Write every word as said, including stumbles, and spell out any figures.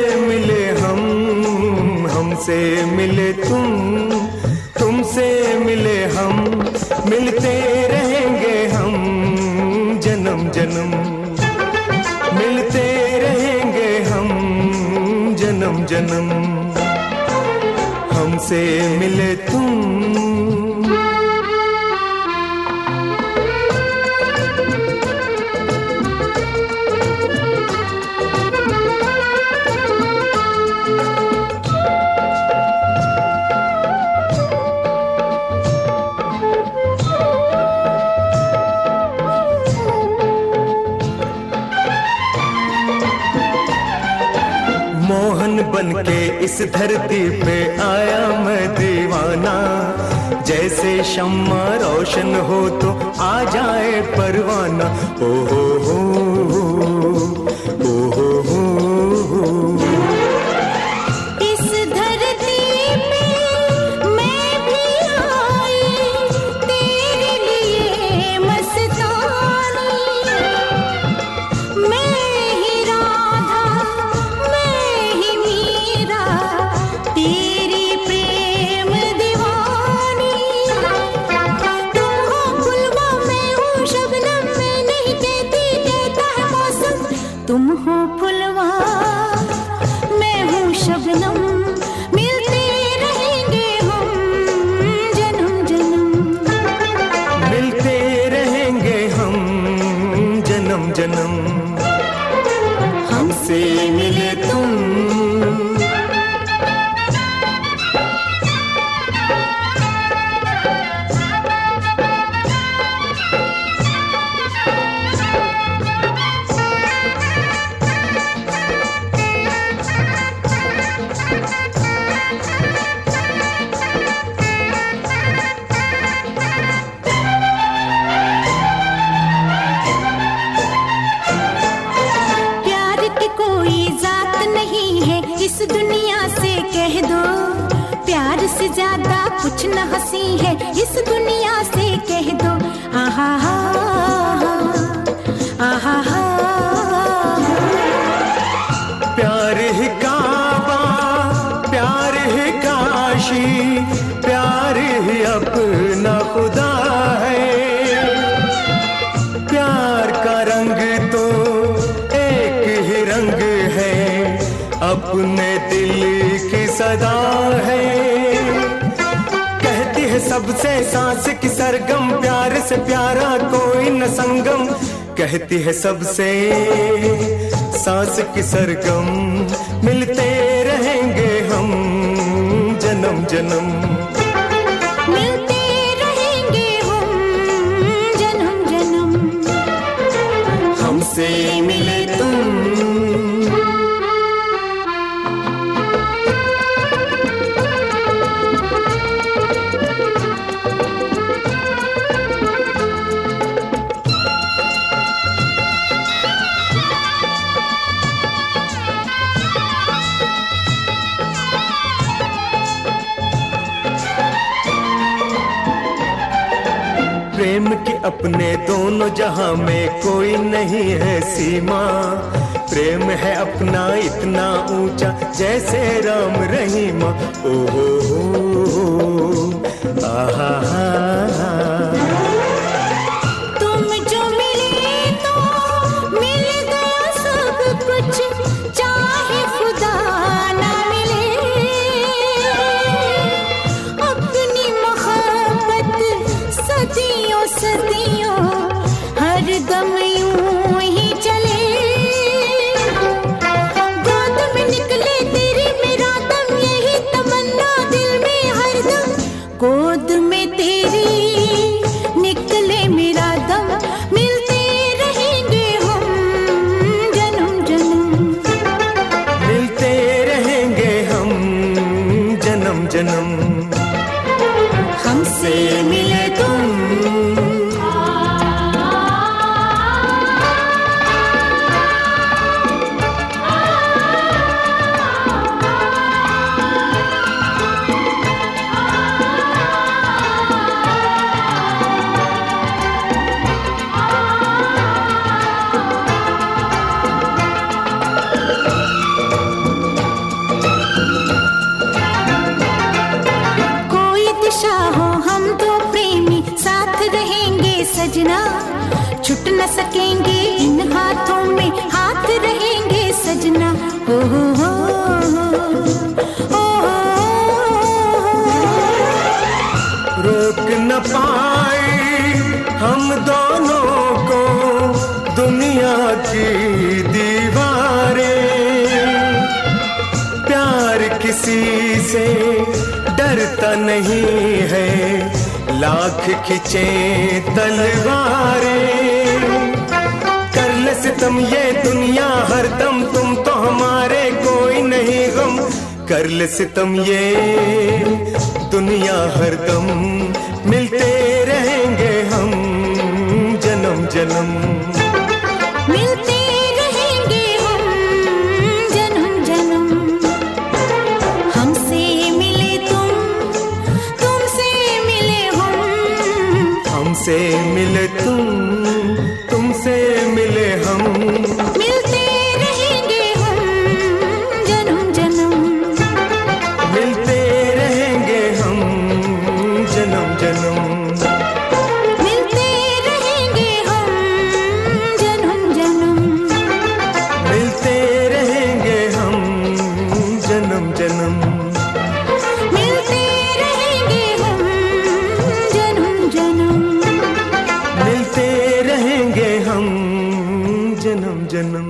मिले हम, हमसे मिले तुम, तुमसे मिले हम, मिलते रहेंगे हम जन्म जन्म, मिलते रहेंगे हम जन्म जन्म, हमसे मिले तुम। मोहन बन के इस धरती पे आया मैं दीवाना, जैसे शम्मा रोशन हो तो आ जाए परवाना। ओ हो हो ओ हो हो इस धरती पे मैं भी आई तेरे लिए मस्तानी, मैं ही राधा तेरी प्रेम दीवानी। तुम हो गुलवा मैं हूँ शबनम, मैं नहीं कहती कहता है मौसम। तुम हो फुलवा मैं हूँ शबनम, मिलते रहेंगे हम जन्म जन्म, मिलते रहेंगे हम जन्म जन्म, हमसे मिले तुम। इस दुनिया से कह दो प्यार से ज्यादा कुछ न हंसी है, इस दुनिया से कह दो। आहा हा आहा हा, प्यार ही काबा, प्यार ही काशी, प्यार ही अपना खुदा है। प्यार का रंग तो एक ही रंग है, अपने दिल की सदा है। कहती है सबसे सांस की सरगम, प्यार से प्यारा कोई न संगम। कहती है सबसे सांस की सरगम, मिलते रहेंगे हम जन्म जन्म, मिलते रहेंगे हम जन्म जन्म, हमसे मिले तुम। प्रेम की अपने दोनों जहां में कोई नहीं है सीमा, प्रेम है अपना इतना ऊंचा जैसे राम रहीमा। ओ हो हो आहा हा, तुम जो मिले तो मिल गया सब कुछ, चाहे खुदा ना मिले। अपनी मोहब्बत सदियों सदियों हर दम यूं ही चले। गोद में निकले तेरी मेरा दम, यही तमन्ना दिल में हरदम। गोद में तेरी निकले मेरा दम, मिलते रहेंगे हम जन्म जन्म, मिलते रहेंगे हम जन्म जन्म, हमसे मिले तुम। ओ हो हो, ओ हो हो। रोक न पाए हम दोनों को दुनिया की दीवारें, प्यार किसी से डरता नहीं है, लाख खिंचे तलवारें। कर ले सितम ये दुनिया हरदम, तुम तो हमारे कोई नहीं गम। कर ले सितम ये दुनिया हरदम, मिलते रहेंगे हम जन्म जन्म। मिलते रहेंगे हम जन्म जन्म। हमसे मिले तुम, तुमसे मिले हम। हमसे मिले तुम, तुमसे मिले हम। मिलते रहेंगे हम जन्म जन्म। मिलते रहेंगे हम जन्म जन्म। मिलते रहेंगे हम जन्म जन्म। मिलते रहेंगे हम जन्म जन्म। मिलते रहेंगे हम जन्म जन्म। मिलते रहेंगे हम जन्म जन्म।